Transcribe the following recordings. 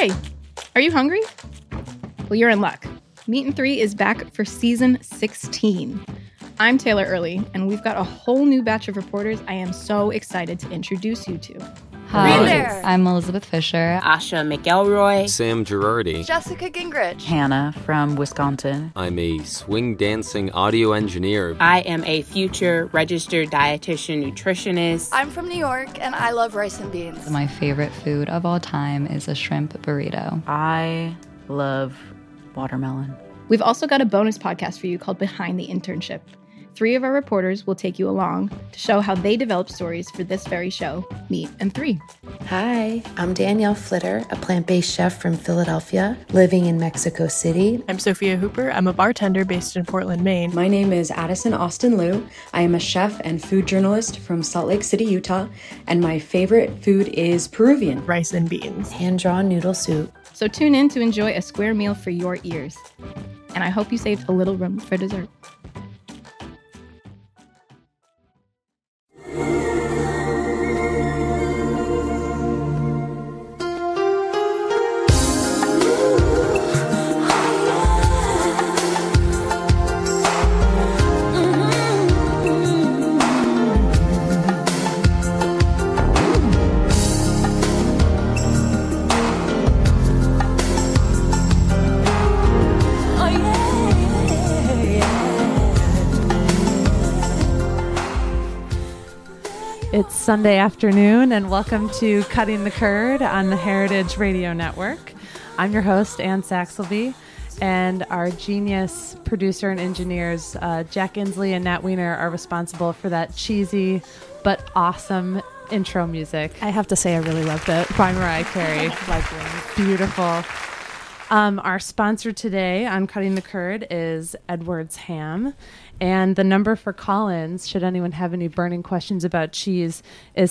Hey, are you hungry? Well, you're in luck. Meat and Three is back for season 16. I'm Taylor Early, and we've got a whole new batch of reporters I am so excited to introduce you to. Hi, there. I'm Elizabeth Fisher. Asha McElroy. Sam Girardi. Jessica Gingrich. Hannah from Wisconsin. I'm a swing dancing audio engineer. I am a future registered dietitian nutritionist. I'm from New York, and I love rice and beans. My favorite food of all time is a shrimp burrito. I love watermelon. We've also got a bonus podcast for you called Behind the Internship. 3 of our reporters will take you along to show how they developed stories for this very show, Meat and Three. Hi, I'm Danielle Flitter, a plant-based chef from Philadelphia, living in Mexico City. I'm Sophia Hooper. I'm a bartender based in Portland, Maine. My name is Addison Austin Liu. I am a chef and food journalist from Salt Lake City, Utah, and my favorite food is Peruvian. Rice and beans. Hand-drawn noodle soup. So tune in to enjoy a square meal for your ears. And I hope you saved a little room for dessert. It's Sunday afternoon, and welcome to Cutting the Curd on the Heritage Radio Network. I'm your host, Ann Saxelby, and our genius producer and engineers, Jack Inslee and Nat Weiner, are responsible for that cheesy but awesome intro music. I have to say I really loved it. By Mariah Carey. Beautiful. Our sponsor today on Cutting the Curd is Edwards Ham. And the number for call-ins, should anyone have any burning questions about cheese, is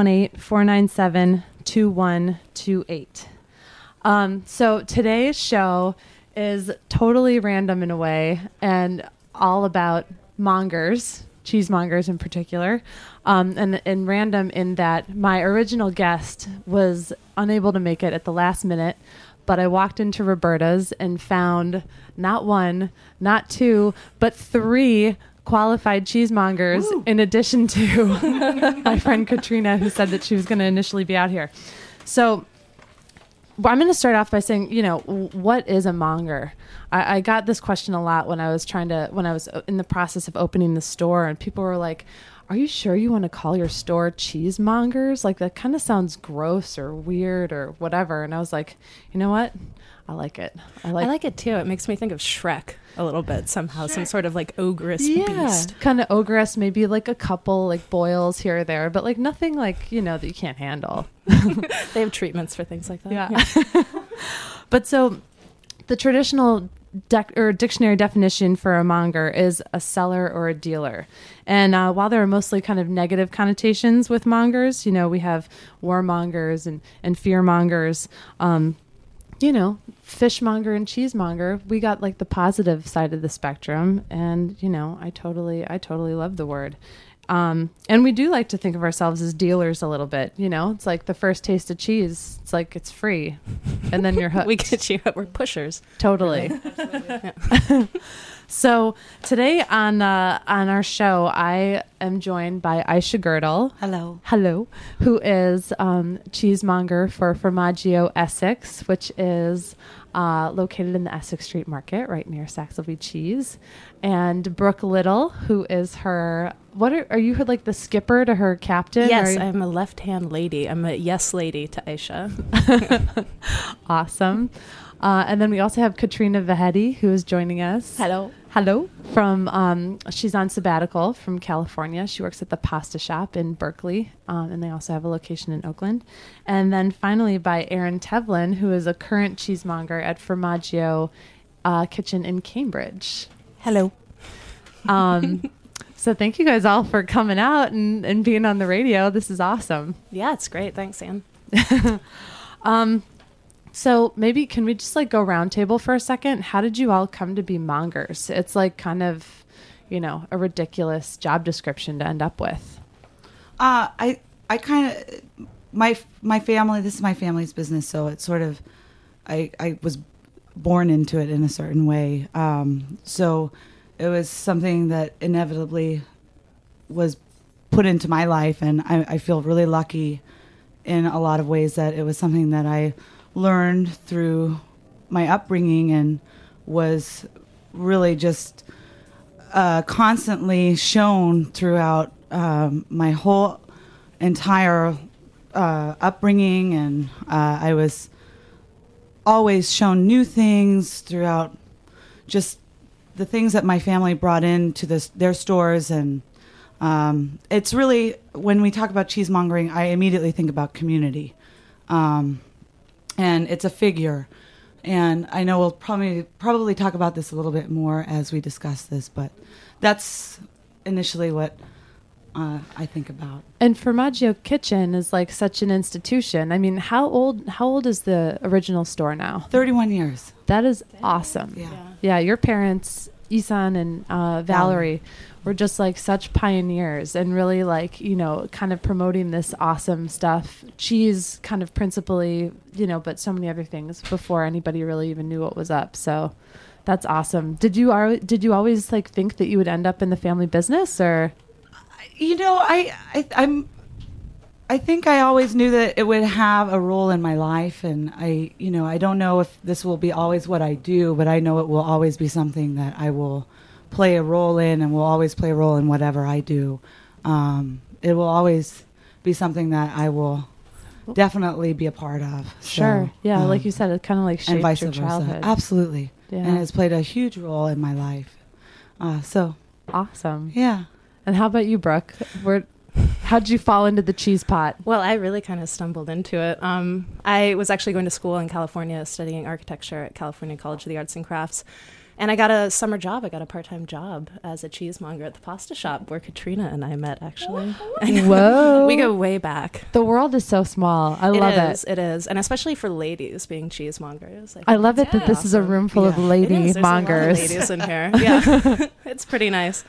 718-497-2128. So today's show is totally random in a way and all about mongers, cheesemongers in particular, and random in that my original guest was unable to make it at the last minute, but I walked into Roberta's and found not one, not two, but 3 qualified cheesemongers. Ooh. In addition to my friend Katrina, who said that she was going to initially be out here. So I'm going to start off by saying, what is a monger? I got this question a lot when I was in the process of opening the store, and people were like, are you sure you want to call your store Cheesemongers? Like, that kind of sounds gross or weird or whatever. And I was like, you know what? I like it. I like it too. It makes me think of Shrek a little bit somehow. Shrek. Some sort of like ogress beast. Kind of ogress, maybe like a couple like boils here or there, but like nothing like, that you can't handle. They have treatments for things like that. Yeah. But so the traditional dictionary definition for a monger is a seller or a dealer. And while there are mostly kind of negative connotations with mongers, we have warmongers and fearmongers, fishmonger and cheesemonger, we got like the positive side of the spectrum. And, I totally love the word. And we do like to think of ourselves as dealers a little bit, it's like the first taste of cheese. It's like, it's free. And then you're hooked. We get you. We're pushers. Totally. So today on our show, I am joined by Aisha Girdle. Hello. Who is cheesemonger for Formaggio Essex, which is located in the Essex Street Market right near Saxelby Cheese. And Brooke Little, who is her... Are you like the skipper to her captain? Yes, I'm a left-hand lady. I'm a yes lady to Aisha. Awesome. And then we also have Katrina Vahetti, who is joining us. Hello. From she's on sabbatical from California. She works at the Pasta Shop in Berkeley, and they also have a location in Oakland. And then finally by Erin Tevlin, who is a current cheesemonger at Formaggio Kitchen in Cambridge. Hello. So thank you guys all for coming out and being on the radio. This is awesome. Yeah, it's great. Thanks, Ann. So maybe can we just like go round table for a second? How did you all come to be mongers? It's like kind of, a ridiculous job description to end up with. I kind of, my family, this is my family's business. So it's sort of, I was born into it in a certain way. So it was something that inevitably was put into my life, and I feel really lucky in a lot of ways that it was something that I learned through my upbringing and was really just constantly shown throughout my whole entire upbringing, and I was always shown new things throughout just the things that my family brought into their stores. And it's really, when we talk about cheesemongering, I immediately think about community. And it's a figure. And I know we'll probably talk about this a little bit more as we discuss this, but that's initially what I think about. And Formaggio Kitchen is like such an institution. I mean, how old is the original store now? 31 years. That is awesome. Yeah, your parents, Isan and Valerie, were just like such pioneers and really like, you know, kind of promoting this awesome stuff. Cheese kind of principally, you know, but so many other things before anybody really even knew what was up. So that's awesome. Did you always like think that you would end up in the family business, or? You know, I think I always knew that it would have a role in my life, and I don't know if this will be always what I do, but I know it will always be something that I will play a role in, and will always play a role in whatever I do. It will always be something that I will definitely be a part of. Sure. So, yeah, like you said, it kind of like shaped your childhood. Absolutely. Yeah. And it's played a huge role in my life. So awesome. Yeah. And how about you, Brooke? How did you fall into the cheese pot? Well, I really kind of stumbled into it. I was actually going to school in California studying architecture at California College of the Arts and Crafts. And I got a summer job. I got a part-time job as a cheesemonger at the pasta shop where Katrina and I met, actually. Whoa. We go way back. The world is so small. I love it. It is. And especially for ladies being cheesemongers. I love it that this is a room full of lady mongers. There's a lot of ladies in here. Yeah. It's pretty nice.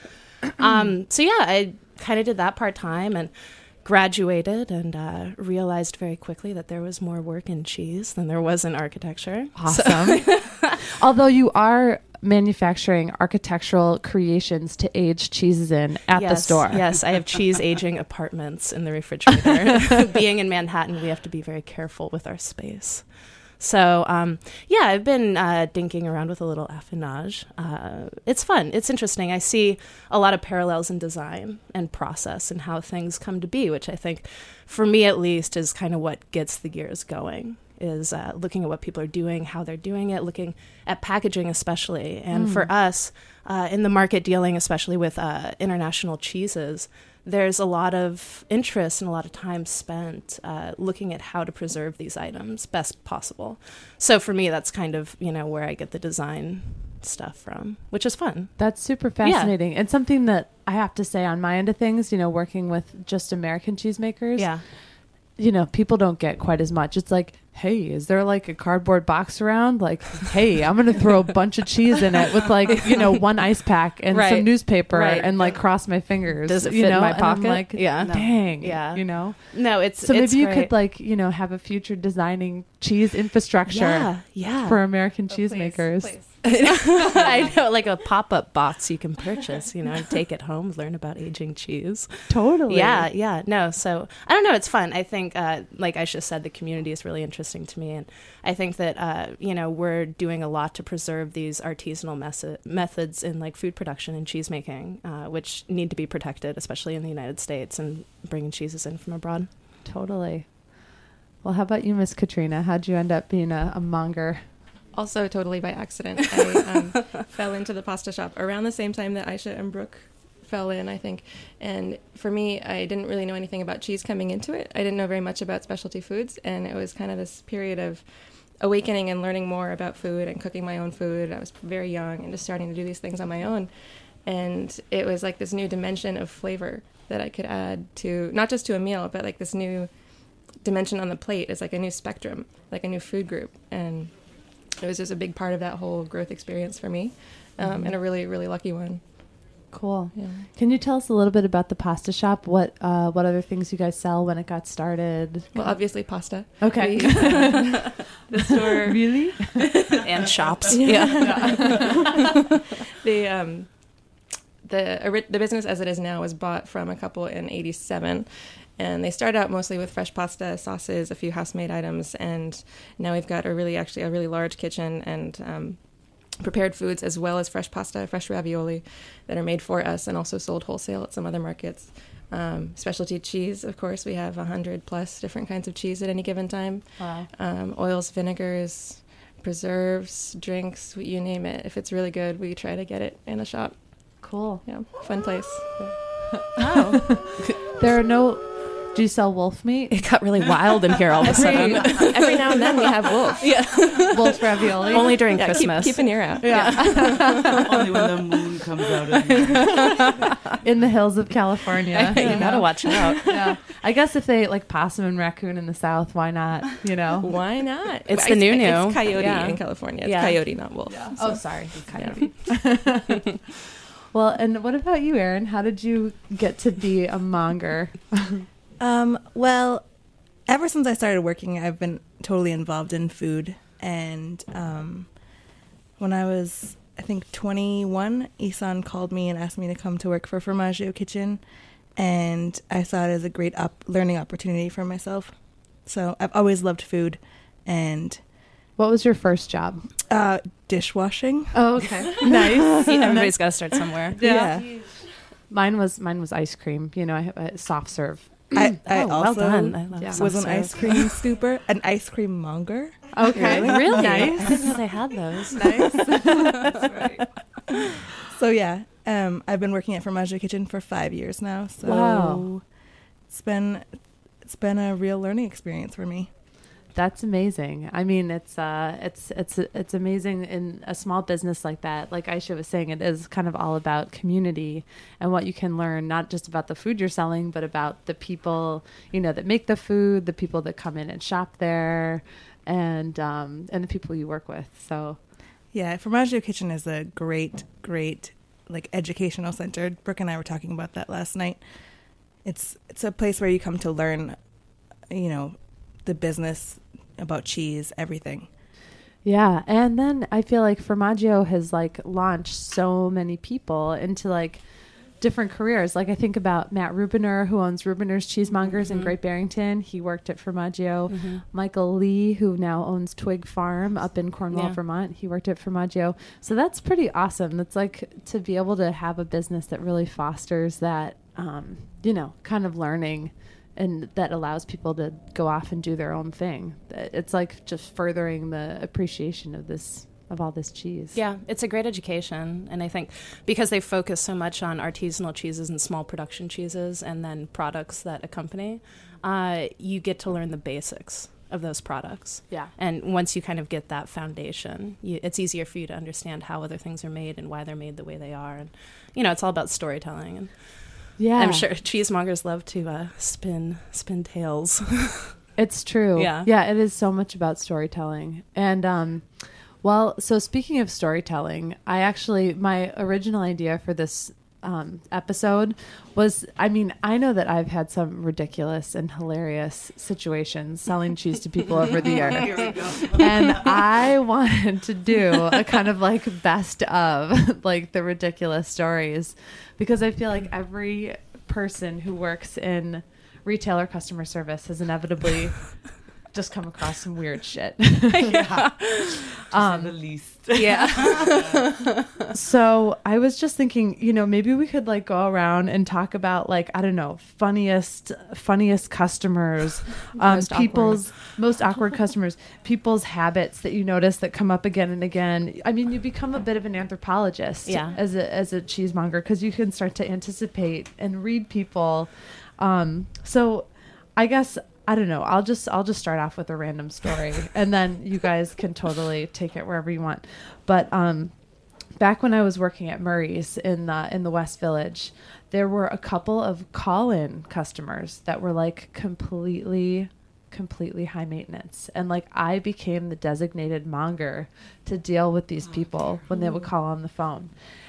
So yeah, I kind of did that part-time and graduated and realized very quickly that there was more work in cheese than there was in architecture. Awesome. Although you are manufacturing architectural creations to age cheeses in at the store. Yes, I have cheese aging apartments in the refrigerator. Being in Manhattan, we have to be very careful with our space. So, yeah, I've been dinking around with a little affinage. It's fun. It's interesting. I see a lot of parallels in design and process and how things come to be, which I think, for me at least, is kind of what gets the gears going, is looking at what people are doing, how they're doing it, looking at packaging especially. And for us, in the market dealing especially with international cheeses, there's a lot of interest and a lot of time spent looking at how to preserve these items best possible. So for me, that's kind of, you know, where I get the design stuff from, which is fun. That's super fascinating. And something that I have to say on my end of things, you know, working with just American cheesemakers. Yeah. You know, people don't get quite as much. It's like, hey, is there like a cardboard box around? Like, hey, I'm going to throw a bunch of cheese in it with like, you know, one ice pack and some newspaper and like cross my fingers. Does it fit in my pocket? I'm like, yeah. Dang. Yeah. You know? No, it's So maybe it's you great. could like, you know, have a future designing cheese infrastructure for American cheesemakers. Please. I know, like a pop-up box you can purchase, you know, and take it home, learn about aging cheese. Totally. Yeah. No, so I don't know. It's fun. I think, like I just said, the community is really interesting to me. And I think that, you know, we're doing a lot to preserve these artisanal methods in like food production and cheese making, which need to be protected, especially in the United States, and bringing cheeses in from abroad. Totally. Well, how about you, Miss Katrina? How'd you end up being a monger? Also totally by accident. I fell into the pasta shop around the same time that Aisha and Brooke fell in, I think. And for me, I didn't really know anything about cheese coming into it. I didn't know very much about specialty foods. And it was kind of this period of awakening and learning more about food and cooking my own food. I was very young and just starting to do these things on my own. And it was like this new dimension of flavor that I could add to, not just to a meal, but like this new dimension on the plate is like a new spectrum, like a new food group. And it was just a big part of that whole growth experience for me, and a really, really lucky one. Cool. Yeah. Can you tell us a little bit about the pasta shop? What other things you guys sell, when it got started? Well, obviously pasta. Okay. The store really and shops. Yeah. The business as it is now was bought from a couple in '87. And they started out mostly with fresh pasta, sauces, a few house-made items, and now we've got a really large kitchen and prepared foods as well as fresh pasta, fresh ravioli that are made for us and also sold wholesale at some other markets. Specialty cheese, of course, we have 100+ different kinds of cheese at any given time. Wow. Oils, vinegars, preserves, drinks, you name it. If it's really good, we try to get it in the shop. Cool. Yeah, fun place. Oh. There are no... Do you sell wolf meat? It got really wild in here all of a sudden. Every now and then we have wolf. Yeah. Wolf ravioli. Only during Christmas. Keep an ear out. Yeah. Only when the moon comes out. In the hills of California. You gotta watch out. Yeah. I guess if they like possum and raccoon in the South, why not? Why not? It's the new. It's coyote in California. It's coyote, not wolf. Yeah. So. Oh, sorry. Coyote. Well, and what about you, Erin? How did you get to be a monger? Well, ever since I started working, I've been totally involved in food. And when I was, I think, 21, Isan called me and asked me to come to work for Formaggio Kitchen. And I saw it as a great learning opportunity for myself. So I've always loved food. And what was your first job? Dishwashing. Oh, okay. Nice. Everybody's got to start somewhere. Yeah. Mine was ice cream. I soft serve. I also well done. I love was an ice cream scooper, an ice cream monger. Okay, really? Nice. I didn't know they had those. Nice. That's right. So yeah, I've been working at Formaggio Kitchen for 5 years now. So wow. It's been a real learning experience for me. That's amazing. I mean, it's amazing in a small business like that. Like Aisha was saying, it is kind of all about community and what you can learn, not just about the food you're selling, but about the people, that make the food, the people that come in and shop there, and the people you work with. So, yeah, Formaggio Kitchen is a great like educational center. Brooke and I were talking about that last night. It's a place where you come to learn, the business about cheese, everything. Yeah, and then I feel like Formaggio has launched so many people into different careers. I think about Matt Rubiner, who owns Rubiner's Cheesemongers in Great Barrington. He worked at Formaggio. Michael Lee, who now owns Twig Farm up in Cornwall, Vermont. He worked at Formaggio. So that's pretty awesome. That's to be able to have a business that really fosters that, kind of learning, and that allows people to go off and do their own thing. It's just furthering the appreciation of all this cheese. Yeah, it's a great education. And I think because they focus so much on artisanal cheeses and small production cheeses and then products that accompany, you get to learn the basics of those products. Yeah. And once you kind of get that foundation, it's easier for you to understand how other things are made and why they're made the way they are. And, it's all about storytelling. And yeah, I'm sure cheesemongers love to spin tales. It's true. Yeah. Yeah, it is so much about storytelling. And so speaking of storytelling, my original idea for this episode was, I know that I've had some ridiculous and hilarious situations selling cheese to people over the years. Here we go. And I wanted to do a kind of best of the ridiculous stories, because I feel like every person who works in retail or customer service has inevitably just come across some weird shit. Yeah. The least. Yeah. So I was just thinking, maybe we could go around and talk about I don't know, funniest customers, most awkward customers, people's habits that you notice that come up again and again. I mean, you become a bit of an anthropologist as a cheesemonger, because you can start to anticipate and read people. So I guess, I don't know, I'll just start off with a random story and then you guys can totally take it wherever you want. But back when I was working at Murray's in the West Village, there were a couple of call-in customers that were completely high maintenance, and I became the designated monger to deal with these people when they would call on the phone.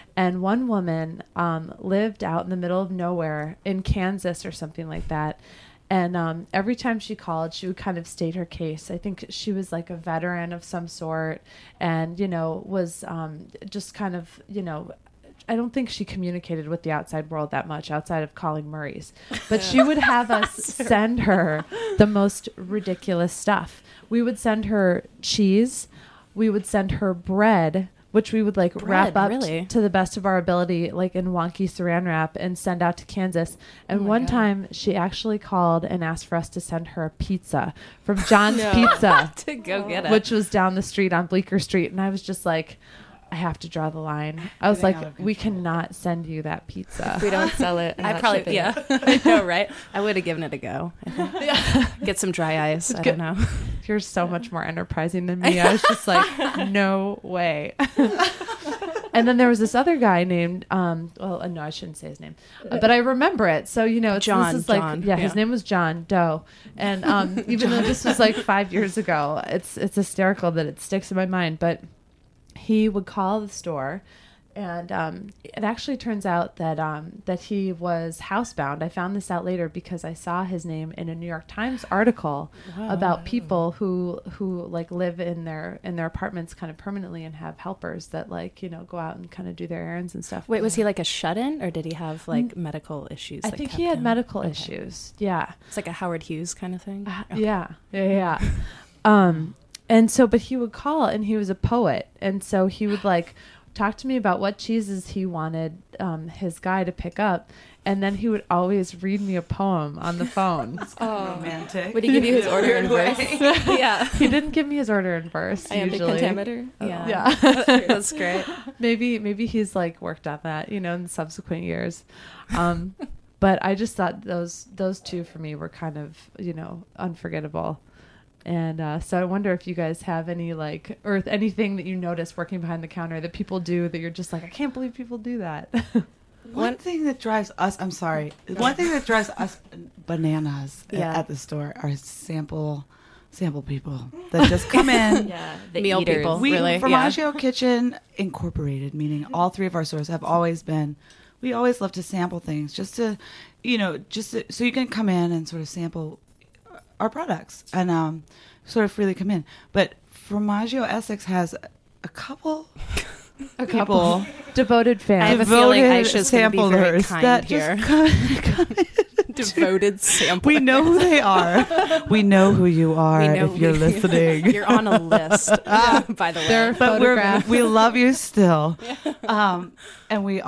And one woman lived out in the middle of nowhere in Kansas or something like that. And every time she called, she would kind of state her case. I think she was like a veteran of some sort and, was just kind of, I don't think she communicated with the outside world that much outside of calling Murray's. But she would have us send her the most ridiculous stuff. We would send her cheese. We would send her bread, which we would wrap up to the best of our ability, like in wonky saran wrap, and send out to Kansas. And one time she actually called and asked for us to send her a pizza from John's Pizza to go get it, which was down the street on Bleecker Street. And I was just like, I have to draw the line. I was like, we cannot send you that pizza. If we don't sell it. I probably, I know, right? I would have given it a go. Get some dry ice. I don't know. You're so much more enterprising than me. I was just like, no way. And then there was this other guy named, no, I shouldn't say his name, but I remember it. So, it's John. This is like, John. His name was John Doe. And even though this was like 5 years ago, it's hysterical that it sticks in my mind. But he would call the store, and it actually turns out that he was housebound. I found this out later because I saw his name in a New York Times article about people who like live in their apartments kind of permanently and have helpers that go out and kind of do their errands and stuff. Wait, was he like a shut-in, or did he have like medical issues? I think he had medical issues. Yeah, it's like a Howard Hughes kind of thing. Yeah. And so, but he would call, and he was a poet. And so he would talk to me about what cheeses he wanted his guy to pick up. And then he would always read me a poem on the phone. Romantic. Would he give you his order in verse? Yeah. He didn't give me his order in verse. Iambic usually. pentameter? Yeah. That's great. Maybe he's worked on that, in subsequent years. But I just thought those two for me were kind of, unforgettable. And so I wonder if you guys have any or anything that you notice working behind the counter that people do that you're just like, I can't believe people do that. One thing that drives us bananas at the store are sample people that just come in. The meal eaters. People. Formaggio Kitchen Incorporated, meaning all three of our stores have always been. We always love to sample things, just so you can come in and sort of sample our products and sort of freely come in. But Formaggio Essex has a couple devoted fans. I have a feeling Aisha's going to be very kind here. Devoted samplers. We know who they are. We know who you are if you're listening. You're on a list, by the way. But we love you still. And we'll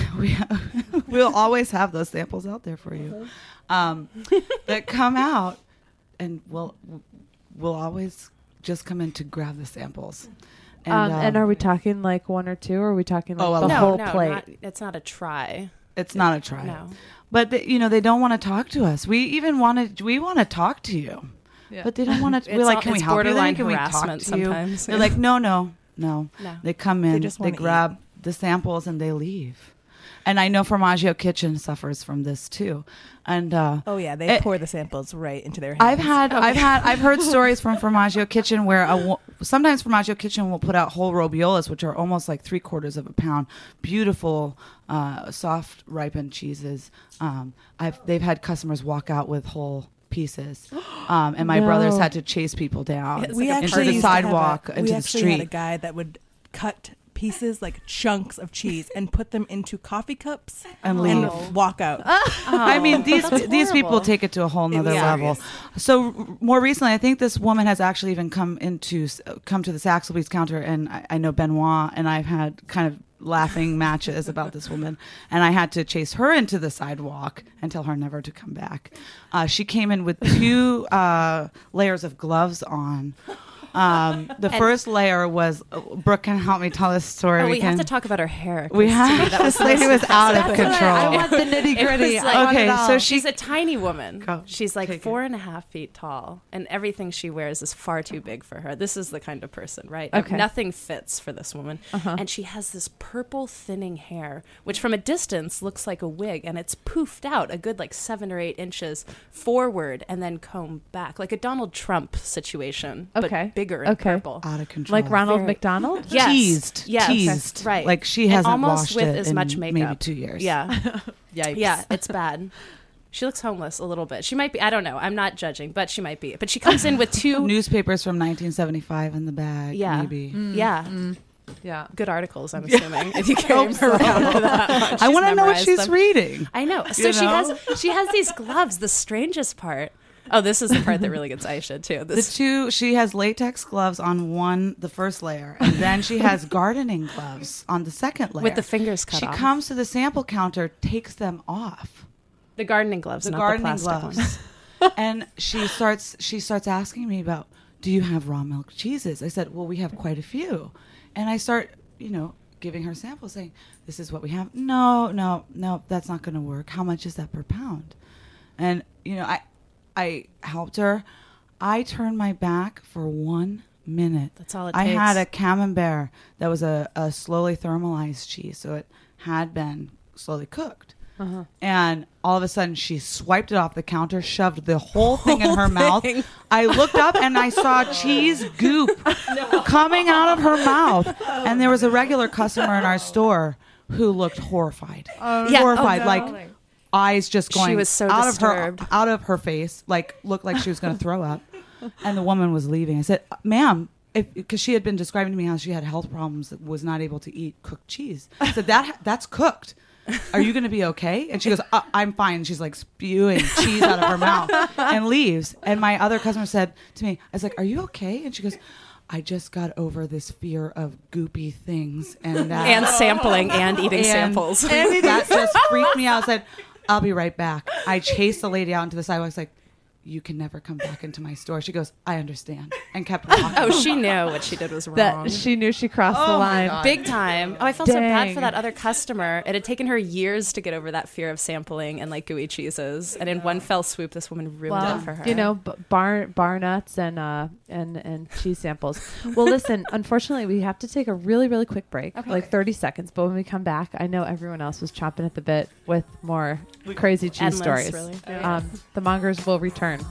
always have those samples out there for you that come out. And we'll always just come in to grab the samples. And are we talking one or two, or are we talking the whole plate? It's not a try. It's not a try. No. But they don't want to talk to us. We want to talk to you. Yeah. But they don't want to. We're like, can we help you? Can we talk to sometimes. You? They're like, no. They come in, they grab the samples, and they leave. And I know Formaggio Kitchen suffers from this too. And they pour the samples right into their hands. I've heard stories from Formaggio Kitchen where sometimes Formaggio Kitchen will put out whole robiolas, which are almost like 3/4 of a pound, beautiful, soft ripened cheeses. They've had customers walk out with whole pieces, and my brothers had to chase people down into the sidewalk, into the street. We actually had a guy that would cut pieces, chunks of cheese, and put them into coffee cups and leave. And walk out. I mean, these people take it to a whole nother level. So more recently, I think this woman has actually even come to the Saxelby's counter, and I know Benoit and I've had kind of laughing matches about this woman, and I had to chase her into the sidewalk and tell her never to come back. She came in with 2 layers of gloves on. The first layer was Brooke can help me tell this story. We have to talk about her hair. This lady was out of control. I want the nitty gritty. So she's a tiny woman. She's 4.5 feet tall, and everything she wears is far too big for her. This is the kind of person, right? Okay. Nothing fits for this woman, and she has this purple thinning hair, which from a distance looks like a wig, and it's poofed out a good 7 or 8 inches forward, and then combed back, like a Donald Trump situation. Okay. But bigger and purple. Out of control. Like Ronald McDonald? Yes. Teased. Yes. Teased. Right. Like she And hasn't almost washed with it as in much makeup. maybe 2 years. Yeah. Yikes. Yeah, it's bad. She looks homeless a little bit. She might be. I don't know. I'm not judging, but she might be. But she comes in with 2 newspapers from 1975 in the bag. Yeah. Maybe. Yeah. Good articles, I'm assuming. If you came around to that. I want to know what memorized she's them. reading. I know. So she has these gloves. The strangest part. Oh, this is the part that really gets Aisha too. She has latex gloves on the first layer, and then she has gardening gloves on the second layer with the fingers cut off. She comes to the sample counter, takes them off. The gardening gloves, the not gardening the plastic gloves. ones. And she starts asking me about, do you have raw milk cheeses? I said, well, we have quite a few. And I start, giving her samples, saying, this is what we have. No, that's not going to work. How much is that per pound? And, I helped her. I turned my back for 1 minute. That's all it I takes. had a camembert that was a slowly thermalized cheese, so it had been slowly cooked. Uh-huh. And all of a sudden, she swiped it off the counter, shoved the whole thing in her mouth. I looked up and I saw cheese goop coming out of her mouth. And there was a regular customer in our store who looked horrified. Horrified, like eyes just going She was so out disturbed. out of her face, like looked like she was going to throw up. And the woman was leaving. I said, ma'am, because she had been describing to me how she had health problems, was not able to eat cooked cheese. I said, that's cooked. Are you going to be okay? And she goes, I'm fine. She's like spewing cheese out of her mouth and leaves. And my other customer said to me, I was like, are you okay? And she goes, I just got over this fear of goopy things. And sampling and eating samples. And that just freaked me out. I said, I'll be right back. I chased the lady out into the sidewalk. I was like, you can never come back into my store. She goes, I understand. And kept walking. Oh, she knew what she did was wrong. That she knew she crossed the line. Big time. Oh, I felt so bad Dang. for that other customer. It had taken her years to get over that fear of sampling and like gooey cheeses. And in one fell swoop, this woman ruined it for her. Bar nuts and cheese samples. Well, listen, unfortunately, we have to take a really, really quick break, like 30 seconds. But when we come back, I know everyone else was chomping at the bit with more crazy cheese Endless, stories. really. Yeah. The Mongers will return.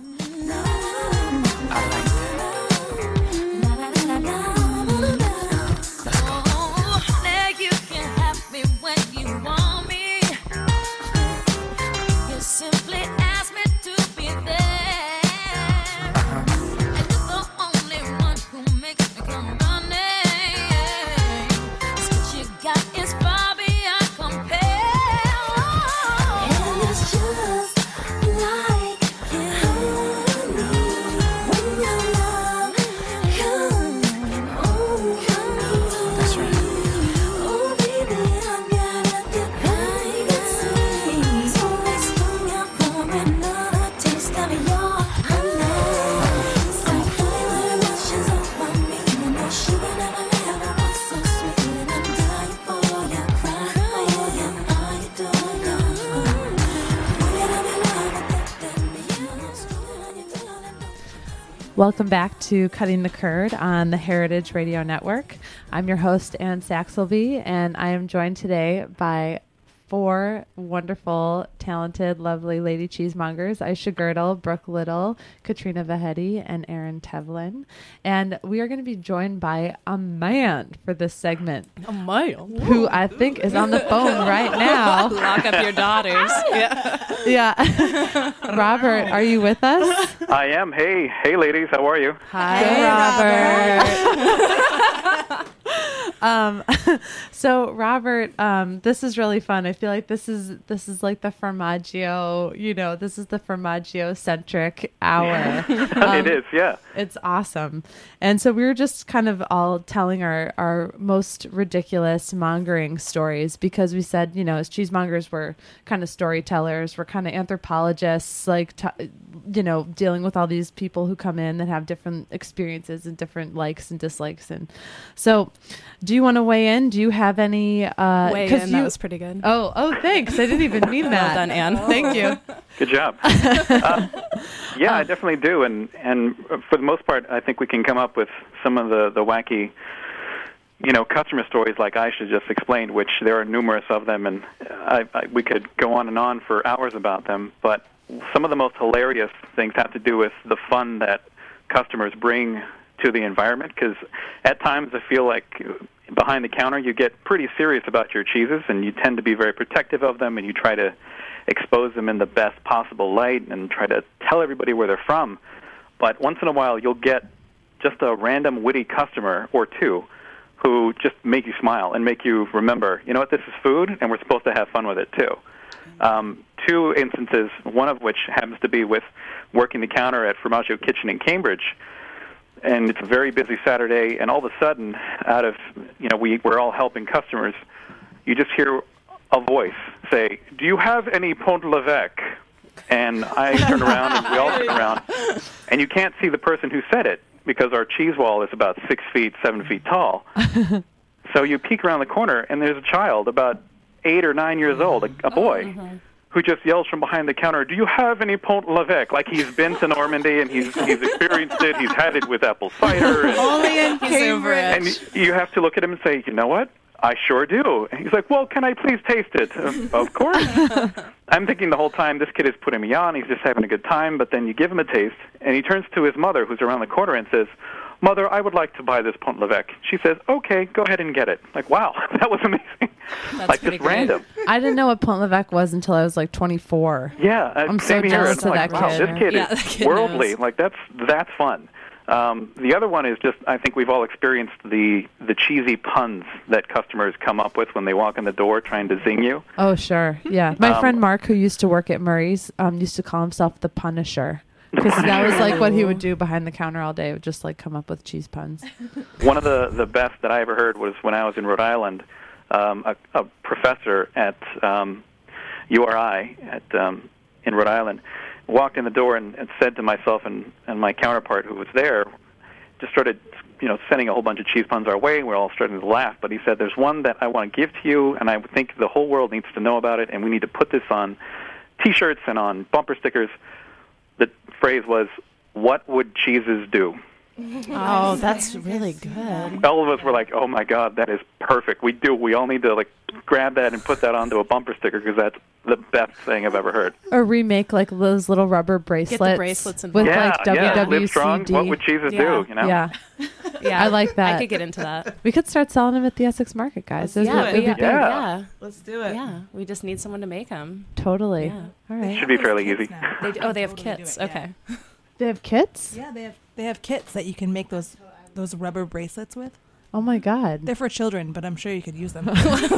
Welcome back to Cutting the Curd on the Heritage Radio Network. I'm your host, Ann Saxelby, and I am joined today by 4 wonderful, talented, lovely lady cheesemongers, Aisha Girdle, Brooke Little, Katrina Vahetti, and Erin Tevlin. And we are going to be joined by a man for this segment. A man? Who I think is on the phone right now. Lock up your daughters. Yeah. Robert, are you with us? I am. Hey, ladies, how are you? Hi, Robert. So Robert, this is really fun. I feel like this is like the Formaggio, this is the Formaggio centric hour. It is, yeah. It's awesome. And so we were just kind of all telling our most ridiculous mongering stories because we said, as cheesemongers, we're kind of storytellers, we're kind of anthropologists, like, dealing with all these people who come in that have different experiences and different likes and dislikes. And so do you want to weigh in? Do you have any... Weigh in, that was pretty good. Oh, thanks. I didn't even mean that. Well done, Anne. Thank you. Good job. I definitely do. And for the most part, I think we can come up with some of the wacky, customer stories like Aisha just explained, which there are numerous of them, and we could go on and on for hours about them. But some of the most hilarious things have to do with the fun that customers bring to the environment, because at times I feel like behind the counter you get pretty serious about your cheeses, and you tend to be very protective of them, and you try to expose them in the best possible light and try to tell everybody where they're from. But once in a while you'll get just a random witty customer or two who just make you smile and make you remember, you know what, this is food, and we're supposed to have fun with it too. Two instances, one of which happens to be with working the counter at Formaggio Kitchen in Cambridge, and it's a very busy Saturday, and all of a sudden, out of, we're all helping customers, you just hear a voice say, "Do you have any Pont l'Evêque?" And I turn around, and we all turn around, and you can't see the person who said it because our cheese wall is about 6 feet, 7 feet tall. So you peek around the corner, and there's a child about 8 or 9 years old, a boy, who just yells from behind the counter, "Do you have any Pont l'Evêque?" Like he's been to Normandy and he's experienced it. He's had it with apple cider. And, only in Cambridge. And you have to look at him and say, "You know what? I sure do." And he's like, "Well, can I please taste it?" Of course. I'm thinking the whole time, this kid is putting me on. He's just having a good time. But then you give him a taste, and he turns to his mother, who's around the corner, and says, "Mother, I would like to buy this Pont l'Evêque." She says, "Okay, go ahead and get it." Like, wow, that was amazing. That's like, pretty just random. I didn't know what Pont l'Evêque was until I was like 24. Yeah, I'm so jealous of that wow, kid. This kid Yeah, is that kid worldly. knows. Like, that's fun. The other one is just, I think we've all experienced the cheesy puns that customers come up with when they walk in the door trying to zing you. Oh, sure. Yeah. My friend Mark, who used to work at Murray's, used to call himself the Punisher. Because that was like what he would do behind the counter all day, would just like come up with cheese puns. One of the best that I ever heard was when I was in Rhode Island. A professor at URI in Rhode Island walked in the door and said to myself and my counterpart who was there, just started sending a whole bunch of cheese puns our way. We're all starting to laugh, but he said, "There's one that I want to give to you, and I think the whole world needs to know about it, and we need to put this on T-shirts and on bumper stickers." The phrase was, "What would cheeses do?" Oh, that's really good. All of us were like, "Oh my God, that is perfect. We all need to grab that and put that onto a bumper sticker because that's the best thing I've ever heard." Or remake like those little rubber bracelets. Get the bracelets and with yeah, like WWCD. Live strong. What would cheeses do? Yeah. Yeah, I like that. I could get into that. We could start selling them at the Essex Market, guys. Those would be big. Yeah. Let's do it. Yeah, we just need someone to make them. Totally. Yeah. All right. Should be fairly easy. They have kits. Okay. They have kits? Yeah, they have kits that you can make those rubber bracelets with. Oh my God. They're for children, but I'm sure you could use them.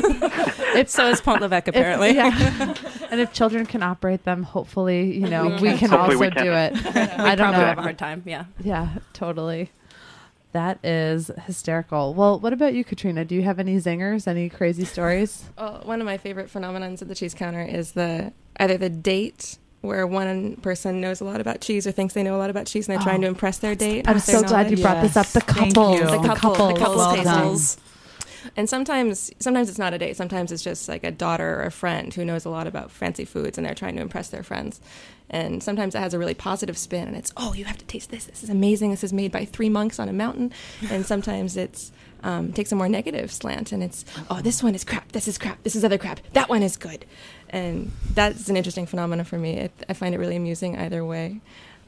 So is Pont l'Evêque apparently. And if children can operate them, hopefully, we can Hopefully also we can. do it. I don't know. Have a hard time. Yeah. Yeah, totally. That is hysterical. Well, what about you, Katrina? Do you have any zingers, any crazy stories? One of my favorite phenomenons at the cheese counter is either the date where one person knows a lot about cheese or thinks they know a lot about cheese and they're trying to impress their date. I'm so glad you brought this up. The couples. The couples Well tastings. And sometimes it's not a date. Sometimes it's just like a daughter or a friend who knows a lot about fancy foods and they're trying to impress their friends. And sometimes it has a really positive spin and it's, "Oh, you have to taste this. This is amazing. This is made by 3 monks on a mountain." And sometimes it's takes a more negative slant and it's, "Oh, this one is crap. This is crap. This is other crap. That one is good." And that's an interesting phenomenon for me. I find it really amusing either way.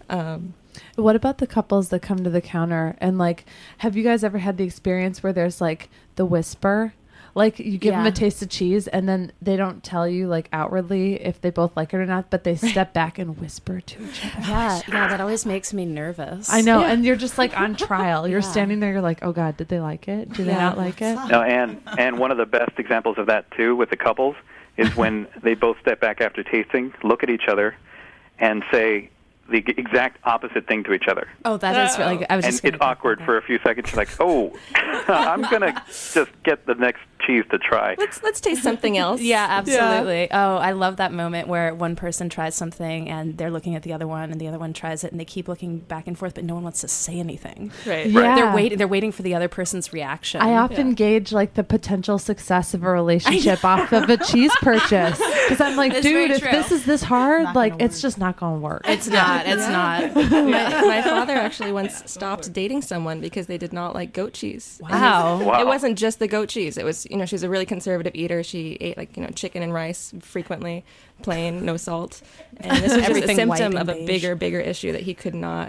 What about the couples that come to the counter and have you guys ever had the experience where there's the whisper? Like you give them a taste of cheese and then they don't tell you outwardly if they both like it or not, but they step back and whisper to each other. Yeah, that always makes me nervous. I know, and you're just on trial. You're standing there, you're like, "Oh God, did they like it? Do they not like it?" No, and one of the best examples of that too with the couples is when they both step back after tasting, look at each other, and say the exact opposite thing to each other. Oh, that is really good. I was and just it's awkward for a few seconds. You're like, "Oh, I'm gonna just get the next cheese to try." Let's taste something else. Yeah, absolutely. Yeah. Oh, I love that moment where one person tries something and they're looking at the other one and the other one tries it and they keep looking back and forth, but no one wants to say anything. Right. Yeah. They're waiting for the other person's reaction. I often gauge the potential success of a relationship off of a cheese purchase because I'm like, "Dude, if this is this hard, it's just not gonna work." It's not. It's not. My father actually once stopped dating someone because they did not like goat cheese. Wow. It wasn't just the goat cheese. It was, she was a really conservative eater. She ate chicken and rice frequently, plain, no salt. And this was just a symptom of a bigger issue that he could not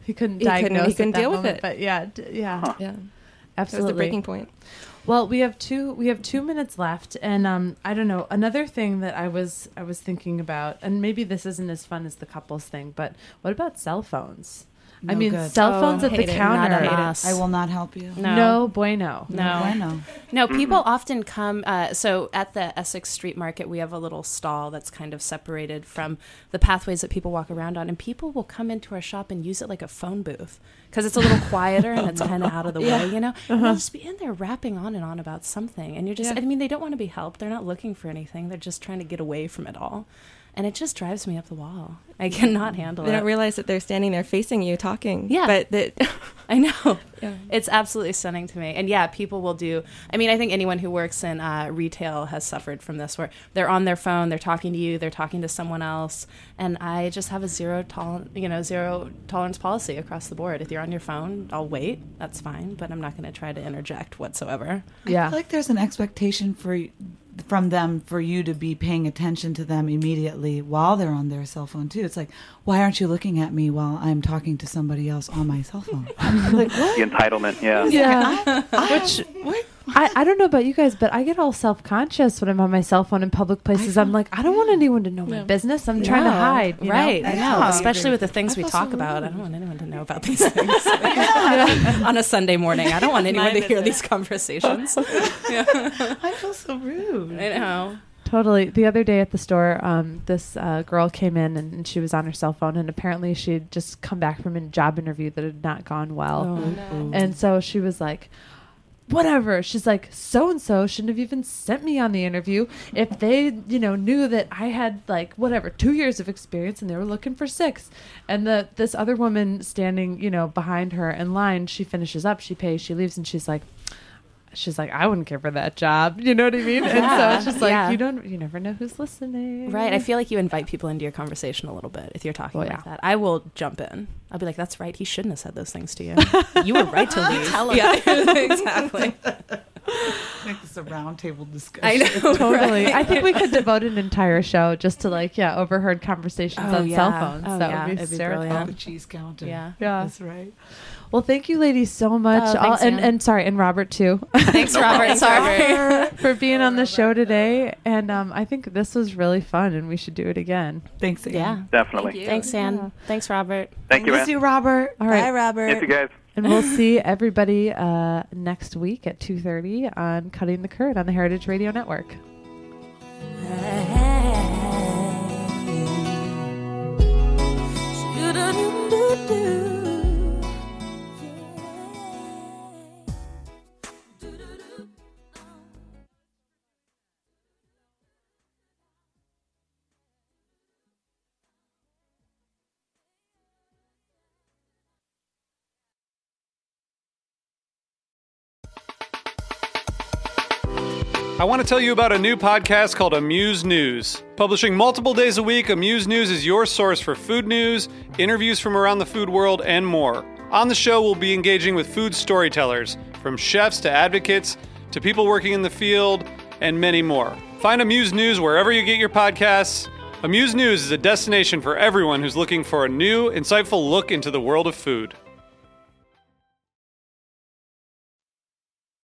He couldn't he diagnose couldn't at that deal with moment, it. But yeah, Yeah. absolutely. That was the breaking point. Well, we have 2 minutes left, and I don't know, another thing that I was thinking about, and maybe this isn't as fun as the couples thing, but what about cell phones? I mean, good. cell phones at the counter. I will not help you. No bueno. No, people often come. So at the Essex Street Market, we have a little stall that's kind of separated from the pathways that people walk around on. And people will come into our shop and use it like a phone booth because it's a little quieter and it's kind of out of the way, you know? And they'll just be in there rapping on and on about something. And you're just, I mean, they don't want to be helped. They're not looking for anything. They're just trying to get away from it all. And it just drives me up the wall. I cannot handle it. They don't realize that they're standing there facing you talking. Yeah. But that I know. Yeah. It's absolutely stunning to me. And yeah, people will do. I mean, I think anyone who works in retail has suffered from this, where they're on their phone, they're talking to you, they're talking to someone else. And I just have a zero tolerance policy across the board. If you're on your phone, I'll wait. That's fine. But I'm not going to try to interject whatsoever. I feel like there's an expectation from them for you to be paying attention to them immediately while they're on their cell phone too. It's like, why aren't you looking at me while I'm talking to somebody else on my cell phone? I'm like, what? The entitlement, yeah. Yeah. I don't know about you guys, but I get all self-conscious when I'm on my cell phone in public places. I'm like, I don't want anyone to know my business. I'm trying to hide. You right. know? I know. Especially with the things we talk about. I don't want anyone to know about these things. On a Sunday morning. I don't want anyone to hear these conversations. I feel so rude. I know. Totally. The other day at the store, this girl came in and she was on her cell phone, and apparently she had just come back from a job interview that had not gone well. Oh, no. And so she was like, whatever. She's like, so-and-so shouldn't have even sent me on the interview if they, knew that I had 2 years of experience and they were looking for 6. And this other woman standing, behind her in line, she finishes up, she pays, she leaves, and she's like, I wouldn't give her that job. You know what I mean? And so it's just like, you never know who's listening. Right. I feel like you invite people into your conversation a little bit if you're talking like that. I will jump in. I'll be like, that's right. He shouldn't have said those things to you. You were right to leave. Tell him. Yeah, exactly. Make this a round table discussion. I know. Totally. Right? I think we could devote an entire show just to overheard conversations on cell phones. Oh, that would be it'd be brilliant. The cheese counter. Yeah. That's right. Well, thank you, ladies, so much. Thanks, and Robert too. Thanks, Robert. Sorry for being on the show today. And I think this was really fun, and we should do it again. Thanks, Ann. Yeah, definitely. Thanks, Ann. Thanks, Robert. Thank you, Ann. Miss you, Robert. All right. Bye, Robert. Miss you guys. And we'll see everybody next week at 2:30 on Cutting the Curd on the Heritage Radio Network. I want to tell you about a new podcast called Amuse News. Publishing multiple days a week, Amuse News is your source for food news, interviews from around the food world, and more. On the show, we'll be engaging with food storytellers, from chefs to advocates to people working in the field, and many more. Find Amuse News wherever you get your podcasts. Amuse News is a destination for everyone who's looking for a new, insightful look into the world of food.